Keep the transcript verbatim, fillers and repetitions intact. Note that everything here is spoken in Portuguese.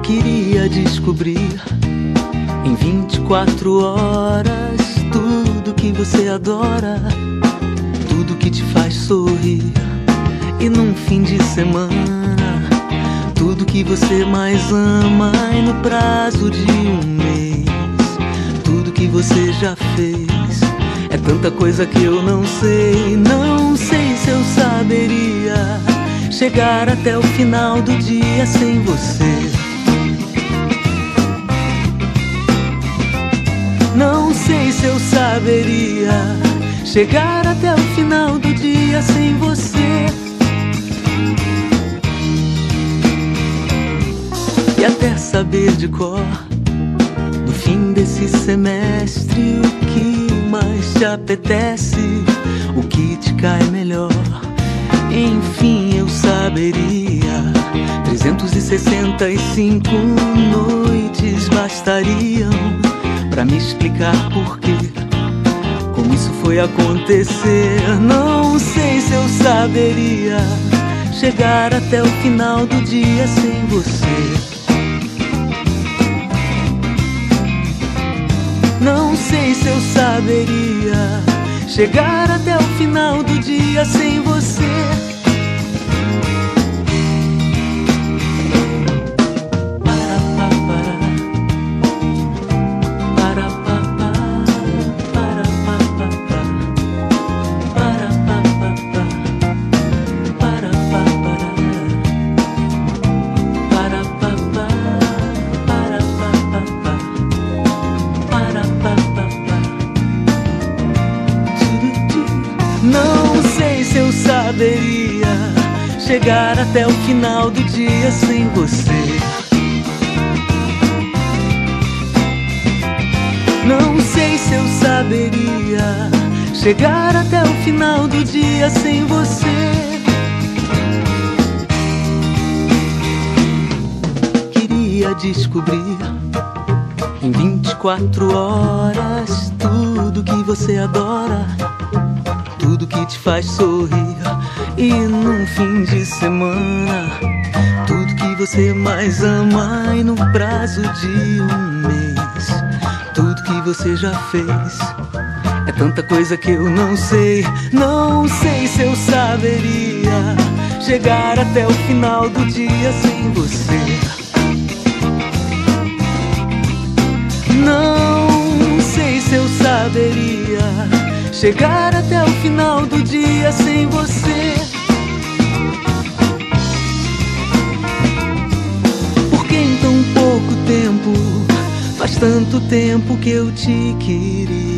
Queria descobrir em vinte e quatro horas tudo que você adora, tudo que te faz sorrir. E num fim de semana, tudo que você mais ama. E no prazo de um mês, tudo que você já fez. É tanta coisa que eu não sei, não sei se eu saberia chegar até o final do dia sem você. Não sei se eu saberia chegar até o final do dia sem você. E até saber de cor, no fim desse semestre, o que mais te apetece, o que te cai melhor. Enfim, eu saberia. trezentas e sessenta e cinco noites bastariam pra me explicar por quê, como isso foi acontecer. Não sei se eu saberia chegar até o final do dia sem você. Não sei se eu saberia chegar até o final do dia sem você. Não sei se eu saberia chegar até o final do dia sem você. Não sei se eu saberia chegar até o final do dia sem você. Queria descobrir em vinte e quatro horas tudo que você adora, tudo que te faz sorrir. E num fim de semana, tudo que você mais ama. E no prazo de um mês, tudo que você já fez. É tanta coisa que eu não sei. Não sei se eu saberia chegar até o final do dia sem você. Não sei se eu saberia chegar até o final do dia sem você. Porque em tão pouco tempo, faz tanto tempo que eu te queria.